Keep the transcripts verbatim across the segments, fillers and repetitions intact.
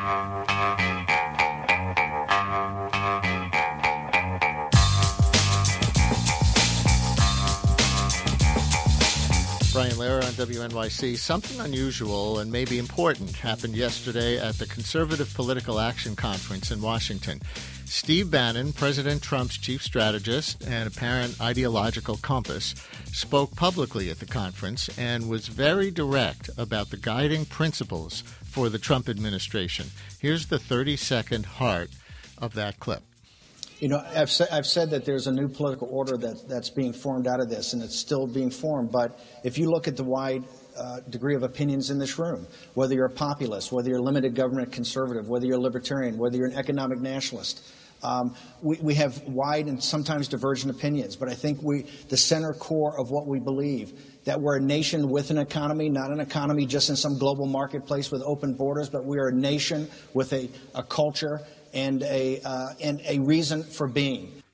Brian Lehrer on W N Y C. Something unusual and maybe important happened yesterday at the Conservative Political Action Conference in Washington. Steve Bannon, President Trump's chief strategist and apparent ideological compass, spoke publicly at the conference and was very direct about the guiding principles for the Trump administration. Here's the thirty-second heart of that clip. You know, I've, sa- I've said that there's a new political order that, that's being formed out of this, and it's still being formed. But if you look at the wide uh, degree of opinions in this room, whether you're a populist, whether you're a limited government conservative, whether you're a libertarian, whether you're an economic nationalist, um, we, we have wide and sometimes divergent opinions. But I think we, the center core of what we believe, that we're a nation with an economy, not an economy just in some global marketplace with open borders, but we are a nation with a, a culture and a uh, and a reason for being.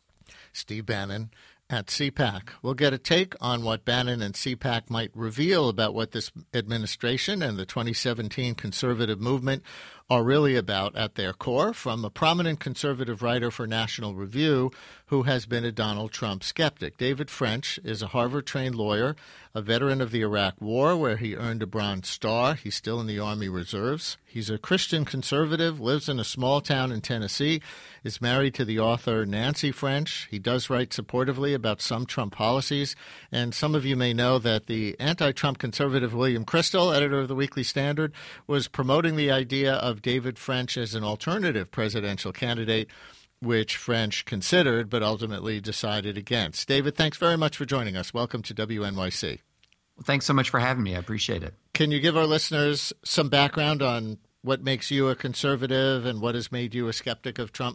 Steve Bannon at CPAC. We'll get a take on what Bannon and CPAC might reveal about what this administration and the twenty seventeen conservative movement are really about at their core from a prominent conservative writer for National Review who has been a Donald Trump skeptic. David French is a Harvard-trained lawyer, a veteran of the Iraq War where he earned a Bronze Star. He's still in the Army Reserves. He's a Christian conservative, lives in a small town in Tennessee, is married to the author Nancy French. He does write supportively about some Trump policies, and some of you may know that the anti-Trump conservative William Kristol, editor of the Weekly Standard, was promoting the idea of David French as an alternative presidential candidate, which French considered but ultimately decided against. David, thanks very much for joining us. Welcome to W N Y C. Well, thanks so much for having me. I appreciate it. Can you give our listeners some background on what makes you a conservative and what has made you a skeptic of Trump?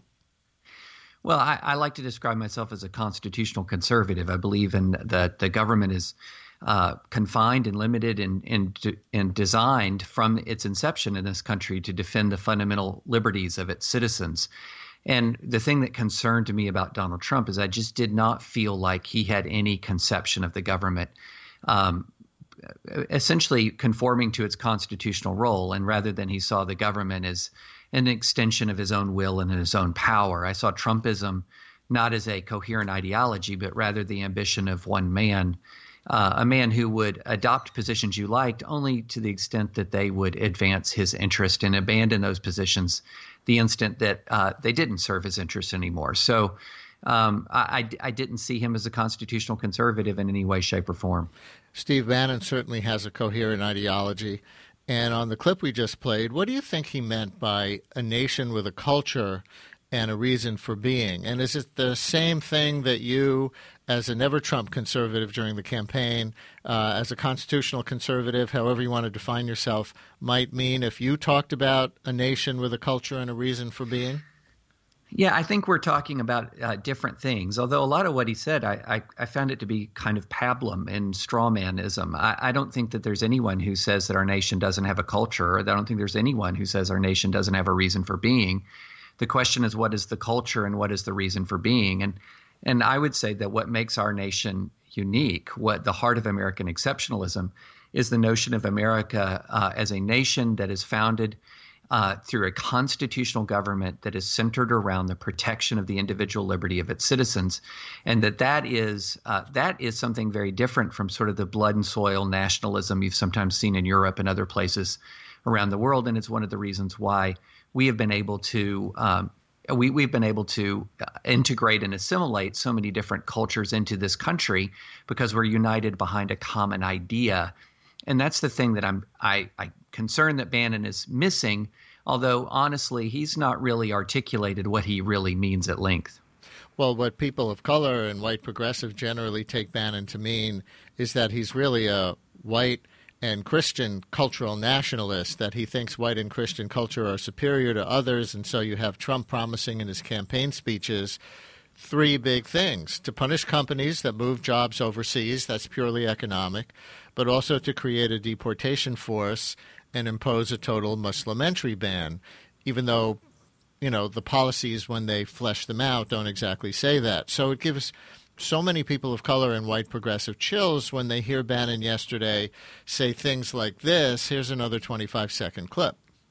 Well, I, I like to describe myself as a constitutional conservative. I believe in that the government is uh, confined and limited and, and, and designed from its inception in this country to defend the fundamental liberties of its citizens. And the thing that concerned me about Donald Trump is I just did not feel like he had any conception of the government um, essentially conforming to its constitutional role. And rather than he saw the government as an extension of his own will and his own power, I saw Trumpism not as a coherent ideology, but rather the ambition of one man, uh, a man who would adopt positions you liked only to the extent that they would advance his interest and abandon those positions the instant that uh, they didn't serve his interests anymore. So um, I, I didn't see him as a constitutional conservative in any way, shape, or form. Steve Bannon certainly has a coherent ideology. And on the clip we just played, what do you think he meant by a nation with a culture and a reason for being? And is it the same thing that you, as a never-Trump conservative during the campaign, uh, as a constitutional conservative, however you want to define yourself, might mean if you talked about a nation with a culture and a reason for being? Yeah, I think we're talking about uh, different things, although a lot of what he said, I, I, I found it to be kind of pablum and strawmanism. I, I don't think that there's anyone who says that our nation doesn't have a culture, or I don't think there's anyone who says our nation doesn't have a reason for being. The question is, what is the culture and what is the reason for being? And and I would say that what makes our nation unique, what the heart of American exceptionalism, is the notion of America uh, as a nation that is founded uh, through a constitutional government that is centered around the protection of the individual liberty of its citizens, and that that is uh, that is something very different from sort of the blood and soil nationalism you've sometimes seen in Europe and other places around the world. And it's one of the reasons why we have been able to um, we, we've been able to integrate and assimilate so many different cultures into this country because we're united behind a common idea. And that's the thing that I'm I, I concerned that Bannon is missing, although honestly, he's not really articulated what he really means at length. Well, what people of color and white progressive generally take Bannon to mean is that he's really a white and Christian cultural nationalist, that he thinks white and Christian culture are superior to others. And so you have Trump promising in his campaign speeches three big things: to punish companies that move jobs overseas, that's purely economic, but also to create a deportation force and impose a total Muslim entry ban, even though, you know, the policies when they flesh them out don't exactly say that. So it gives so many people of color and white progressive chills when they hear Bannon yesterday say things like this. Here's another twenty-five second clip.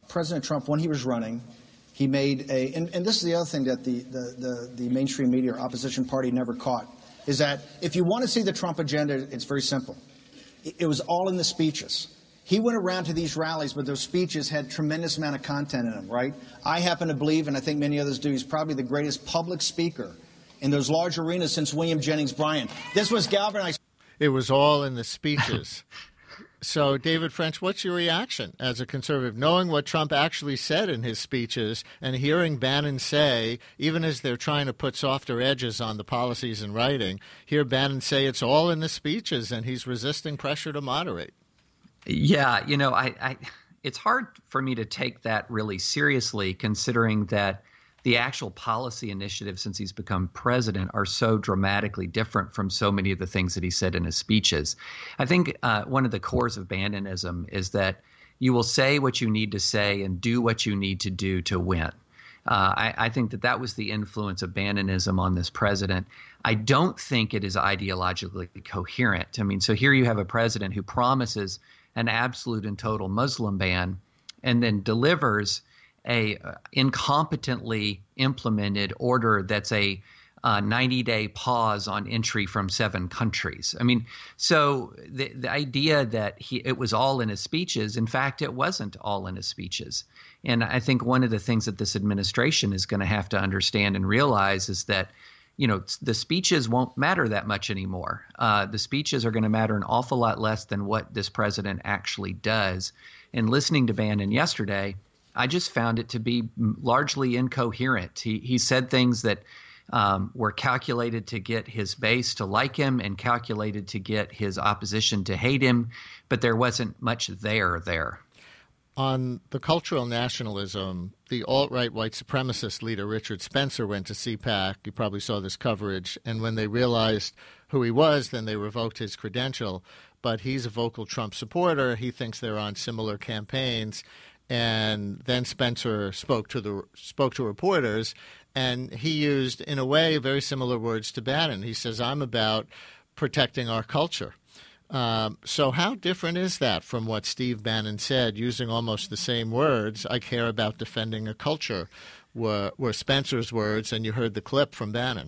President Trump, when he was running, he made a, and, and this is the other thing that the, the, the, the mainstream media or opposition party never caught, is that if you want to see the Trump agenda, it's very simple. It, it was all in the speeches. He went around to these rallies, but those speeches had tremendous amount of content in them, right? I happen to believe, and I think many others do, he's probably the greatest public speaker in those large arenas since William Jennings Bryan. This was galvanized. It was all in the speeches. So, David French, what's your reaction as a conservative, knowing what Trump actually said in his speeches and hearing Bannon say, even as they're trying to put softer edges on the policies in writing, hear Bannon say it's all in the speeches and he's resisting pressure to moderate? Yeah, you know, I, I it's hard for me to take that really seriously, considering that the actual policy initiatives since he's become president are so dramatically different from so many of the things that he said in his speeches. I think uh, one of the cores of Bannonism is that you will say what you need to say and do what you need to do to win. Uh, I, I think that that was the influence of Bannonism on this president. I don't think it is ideologically coherent. I mean, so here you have a president who promises an absolute and total Muslim ban and then delivers a uh, incompetently implemented order that's a ninety-day pause on entry from seven countries. I mean, so the the idea that he it was all in his speeches, in fact, it wasn't all in his speeches. And I think one of the things that this administration is going to have to understand and realize is that, you know, the speeches won't matter that much anymore. Uh, the speeches are going to matter an awful lot less than what this president actually does. And listening to Bannon yesterday, I just found it to be largely incoherent. He he said things that um, were calculated to get his base to like him and calculated to get his opposition to hate him, but there wasn't much there there. On the cultural nationalism, the alt-right white supremacist leader Richard Spencer went to CPAC. You probably saw this coverage. And when they realized who he was, then they revoked his credential. But he's a vocal Trump supporter. He thinks they're on similar campaigns. And then Spencer spoke to the spoke to reporters, and he used, in a way, very similar words to Bannon. He says, I'm about protecting our culture. Um, so how different is that from what Steve Bannon said, using almost the same words? I care about defending a culture were, were Spencer's words, and you heard the clip from Bannon.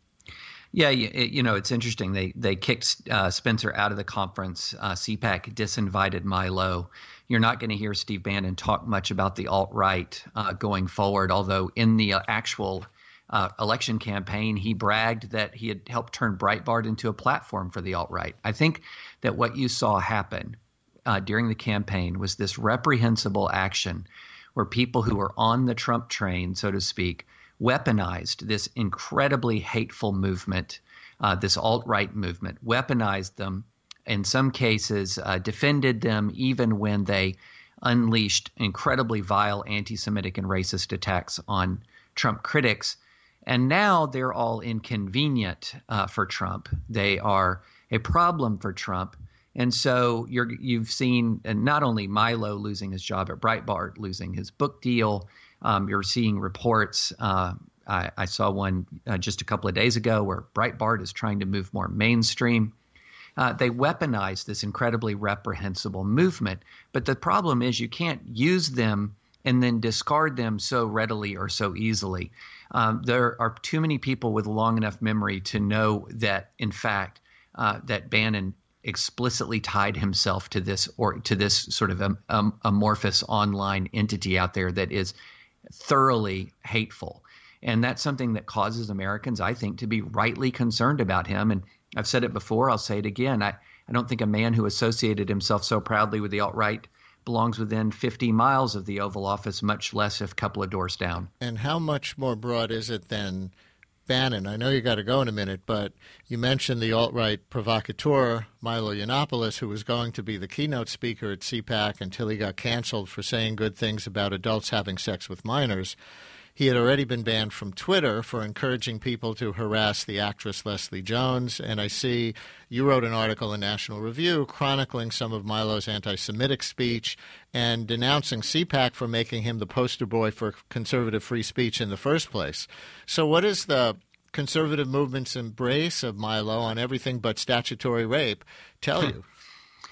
Yeah, you, you know, it's interesting. They they kicked uh, Spencer out of the conference. Uh, CPAC disinvited Milo. You're not going to hear Steve Bannon talk much about the alt-right uh, going forward, although in the uh, actual uh, election campaign, he bragged that he had helped turn Breitbart into a platform for the alt-right. I think that what you saw happen uh, during the campaign was this reprehensible action where people who were on the Trump train, so to speak, weaponized this incredibly hateful movement, uh, this alt-right movement, weaponized them, in some cases uh, defended them even when they unleashed incredibly vile anti-Semitic and racist attacks on Trump critics. And now they're all inconvenient uh, for Trump. They are a problem for Trump. And so you're, you've seen uh, not only Milo losing his job at Breitbart, losing his book deal, um, you're seeing reports. Uh, I, I saw one uh, just a couple of days ago where Breitbart is trying to move more mainstream. Uh, they weaponize this incredibly reprehensible movement. But the problem is you can't use them and then discard them so readily or so easily. Um, there are too many people with long enough memory to know that, in fact, uh, that Bannon explicitly tied himself to this or to this sort of um, um, amorphous online entity out there that is thoroughly hateful. And that's something that causes Americans, I think, to be rightly concerned about him. And I've said it before, I'll say it again. I, I don't think a man who associated himself so proudly with the alt-right belongs within fifty miles of the Oval Office, much less a couple of doors down. And how much more broad is it than Bannon? I know you got to go in a minute, but you mentioned the alt-right provocateur, Milo Yiannopoulos, who was going to be the keynote speaker at CPAC until he got canceled for saying good things about adults having sex with minors. He had already been banned from Twitter for encouraging people to harass the actress Leslie Jones. And I see you wrote an article in National Review chronicling some of Milo's anti-Semitic speech and denouncing CPAC for making him the poster boy for conservative free speech in the first place. So what is the conservative movement's embrace of Milo on everything but statutory rape tell you?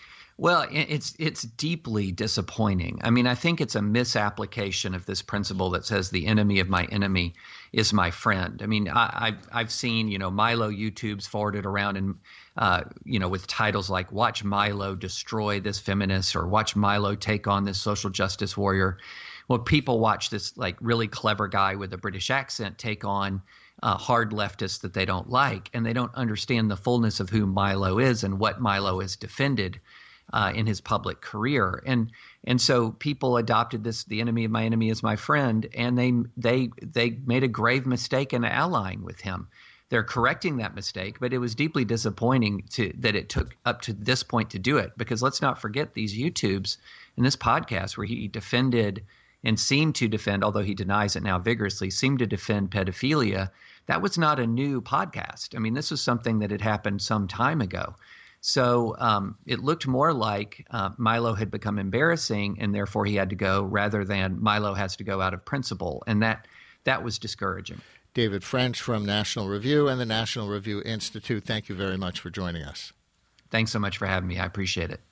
Well, it's it's deeply disappointing. I mean, I think it's a misapplication of this principle that says the enemy of my enemy is my friend. I mean, I, I've I've seen you know Milo YouTubes forwarded around and uh, you know with titles like "Watch Milo destroy this feminist" or "Watch Milo take on this social justice warrior." Well, people watch this like really clever guy with a British accent take on uh, hard leftists that they don't like, and they don't understand the fullness of who Milo is and what Milo has defended Uh, in his public career. And and so people adopted this, the enemy of my enemy is my friend, and they they they made a grave mistake in allying with him. They're correcting that mistake, but it was deeply disappointing to that it took up to this point to do it, because let's not forget these YouTubes and this podcast where he defended and seemed to defend, although he denies it now vigorously, seemed to defend pedophilia. That was not a new podcast. I mean, this was something that had happened some time ago. So um, it looked more like uh, Milo had become embarrassing and therefore he had to go, rather than Milo has to go out of principle. And that that was discouraging. David French from National Review and the National Review Institute, thank you very much for joining us. Thanks so much for having me. I appreciate it.